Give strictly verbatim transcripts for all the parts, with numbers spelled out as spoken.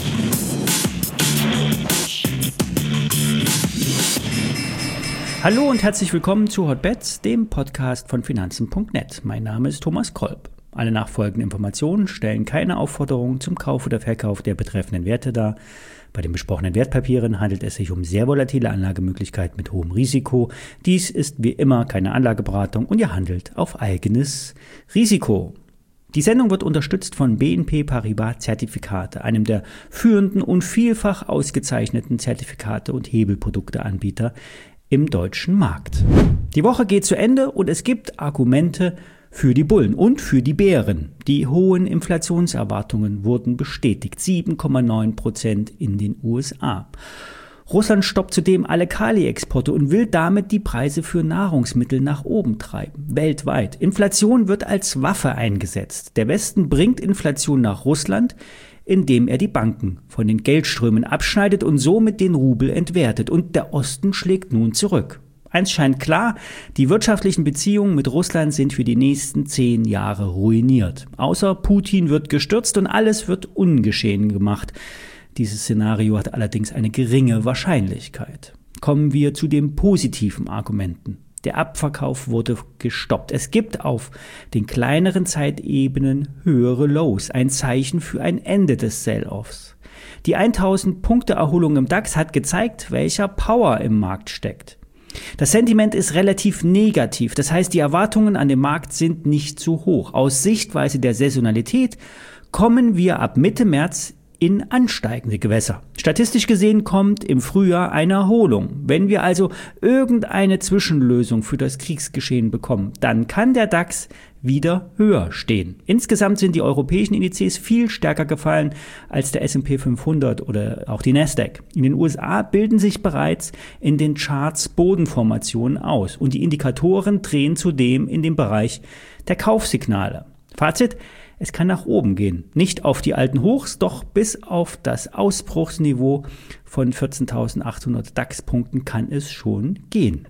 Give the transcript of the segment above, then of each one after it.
Hallo und herzlich willkommen zu Hotbets, dem Podcast von Finanzen punkt net. Mein Name ist Thomas Kolb. Alle nachfolgenden Informationen stellen keine Aufforderung zum Kauf oder Verkauf der betreffenden Werte dar. Bei den besprochenen Wertpapieren handelt es sich um sehr volatile Anlagemöglichkeiten mit hohem Risiko. Dies ist wie immer keine Anlageberatung und ihr handelt auf eigenes Risiko. Die Sendung wird unterstützt von B N P Paribas Zertifikate, einem der führenden und vielfach ausgezeichneten Zertifikate- und Hebelprodukteanbieter im deutschen Markt. Die Woche geht zu Ende und es gibt Argumente für die Bullen und für die Bären. Die hohen Inflationserwartungen wurden bestätigt, sieben Komma neun Prozent in den U S A. Russland stoppt zudem alle Kali-Exporte und will damit die Preise für Nahrungsmittel nach oben treiben, weltweit. Inflation wird als Waffe eingesetzt. Der Westen bringt Inflation nach Russland, indem er die Banken von den Geldströmen abschneidet und somit den Rubel entwertet. Und der Osten schlägt nun zurück. Eins scheint klar, die wirtschaftlichen Beziehungen mit Russland sind für die nächsten zehn Jahre ruiniert. Außer Putin wird gestürzt und alles wird ungeschehen gemacht. Dieses Szenario hat allerdings eine geringe Wahrscheinlichkeit. Kommen wir zu den positiven Argumenten. Der Abverkauf wurde gestoppt. Es gibt auf den kleineren Zeitebenen höhere Lows, ein Zeichen für ein Ende des Sell-Offs. Die tausend Punkte Erholung im DAX hat gezeigt, welcher Power im Markt steckt. Das Sentiment ist relativ negativ, das heißt, die Erwartungen an den Markt sind nicht zu hoch. Aus Sichtweise der Saisonalität kommen wir ab Mitte März in ansteigende Gewässer. Statistisch gesehen kommt im Frühjahr eine Erholung. Wenn wir also irgendeine Zwischenlösung für das Kriegsgeschehen bekommen, dann kann der DAX wieder höher stehen. Insgesamt sind die europäischen Indizes viel stärker gefallen als der S und P fünfhundert oder auch die Nasdaq. In den U S A bilden sich bereits in den Charts Bodenformationen aus und die Indikatoren drehen zudem in den Bereich der Kaufsignale. Fazit: Es kann nach oben gehen. Nicht auf die alten Hochs, doch bis auf das Ausbruchsniveau von vierzehntausendachthundert DAX-Punkten kann es schon gehen.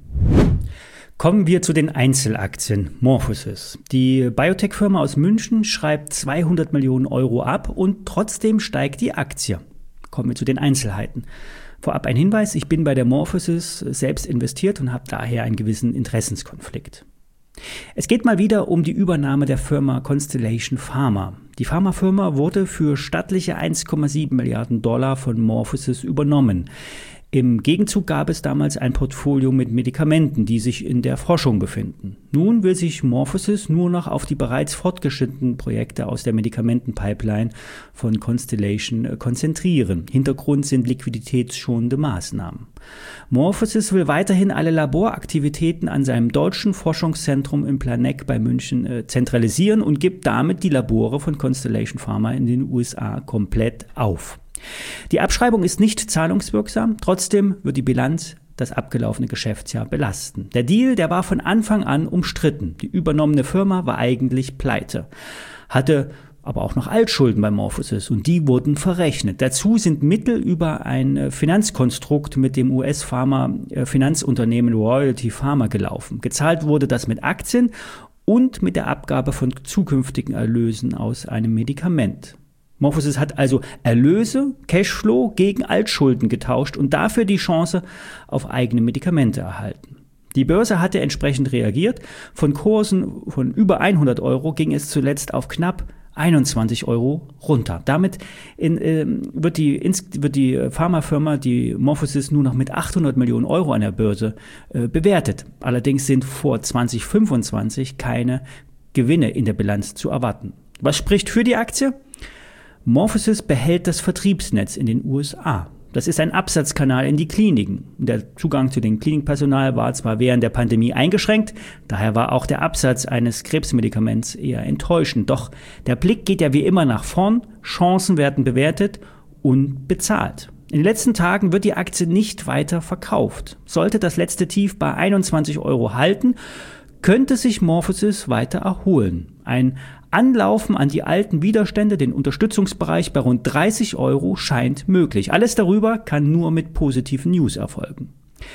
Kommen wir zu den Einzelaktien. MorphoSys. Die Biotech-Firma aus München schreibt zweihundert Millionen Euro ab und trotzdem steigt die Aktie. Kommen wir zu den Einzelheiten. Vorab ein Hinweis, ich bin bei der MorphoSys selbst investiert und habe daher einen gewissen Interessenskonflikt. Es geht mal wieder um die Übernahme der Firma Constellation Pharma. Die Pharmafirma wurde für stattliche eins Komma sieben Milliarden Dollar von MorphoSys übernommen. Im Gegenzug gab es damals ein Portfolio mit Medikamenten, die sich in der Forschung befinden. Nun will sich MorphoSys nur noch auf die bereits fortgeschrittenen Projekte aus der Medikamentenpipeline von Constellation konzentrieren. Hintergrund sind liquiditätsschonende Maßnahmen. MorphoSys will weiterhin alle Laboraktivitäten an seinem deutschen Forschungszentrum in Planegg bei München äh, zentralisieren und gibt damit die Labore von Constellation Pharma in den U S A komplett auf. Die Abschreibung ist nicht zahlungswirksam, trotzdem wird die Bilanz das abgelaufene Geschäftsjahr belasten. Der Deal, der war von Anfang an umstritten. Die übernommene Firma war eigentlich pleite, hatte aber auch noch Altschulden bei MorphoSys und die wurden verrechnet. Dazu sind Mittel über ein Finanzkonstrukt mit dem U S-Pharma-Finanzunternehmen Royalty Pharma gelaufen. Gezahlt wurde das mit Aktien und mit der Abgabe von zukünftigen Erlösen aus einem Medikament. MorphoSys hat also Erlöse, Cashflow gegen Altschulden getauscht und dafür die Chance auf eigene Medikamente erhalten. Die Börse hatte entsprechend reagiert. Von Kursen von über hundert Euro ging es zuletzt auf knapp einundzwanzig Euro runter. Damit in, äh, wird, die, ins, wird die Pharmafirma, die MorphoSys, nur noch mit achthundert Millionen Euro an der Börse äh, bewertet. Allerdings sind vor zwanzig fünfundzwanzig keine Gewinne in der Bilanz zu erwarten. Was spricht für die Aktie? MorphoSys behält das Vertriebsnetz in den U S A. Das ist ein Absatzkanal in die Kliniken. Der Zugang zu dem Klinikpersonal war zwar während der Pandemie eingeschränkt, daher war auch der Absatz eines Krebsmedikaments eher enttäuschend. Doch der Blick geht ja wie immer nach vorn, Chancen werden bewertet und bezahlt. In den letzten Tagen wird die Aktie nicht weiter verkauft. Sollte das letzte Tief bei einundzwanzig Euro halten, könnte sich MorphoSys weiter erholen. Ein Anlaufen an die alten Widerstände, den Unterstützungsbereich bei rund dreißig Euro, scheint möglich. Alles darüber kann nur mit positiven News erfolgen.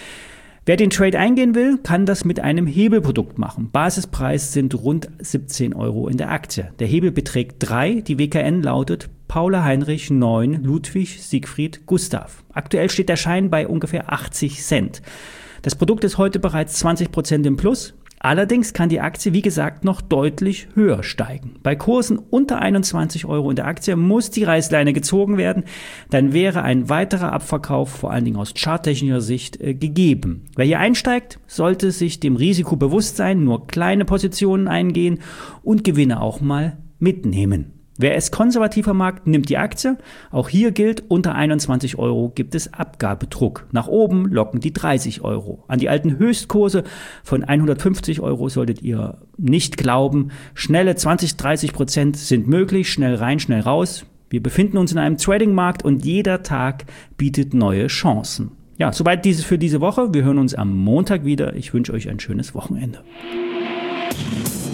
Wer den Trade eingehen will, kann das mit einem Hebelprodukt machen. Basispreis sind rund siebzehn Euro in der Aktie. Der Hebel beträgt drei, die W K N lautet Paula, Heinrich, neun, Ludwig, Siegfried, Gustav. Aktuell steht der Schein bei ungefähr achtzig Cent. Das Produkt ist heute bereits zwanzig Prozent im Plus. Allerdings kann die Aktie, wie gesagt, noch deutlich höher steigen. Bei Kursen unter einundzwanzig Euro in der Aktie muss die Reißleine gezogen werden. Dann wäre ein weiterer Abverkauf, vor allen Dingen aus charttechnischer Sicht, äh, gegeben. Wer hier einsteigt, sollte sich dem Risiko bewusst sein, nur kleine Positionen eingehen und Gewinne auch mal mitnehmen. Wer es konservativer mag, nimmt die Aktie. Auch hier gilt, unter einundzwanzig Euro gibt es Abgabedruck. Nach oben locken die dreißig Euro. An die alten Höchstkurse von hundertfünfzig Euro solltet ihr nicht glauben. Schnelle zwanzig, dreißig Prozent sind möglich. Schnell rein, schnell raus. Wir befinden uns in einem Trading-Markt und jeder Tag bietet neue Chancen. Ja, soweit dieses für diese Woche. Wir hören uns am Montag wieder. Ich wünsche euch ein schönes Wochenende.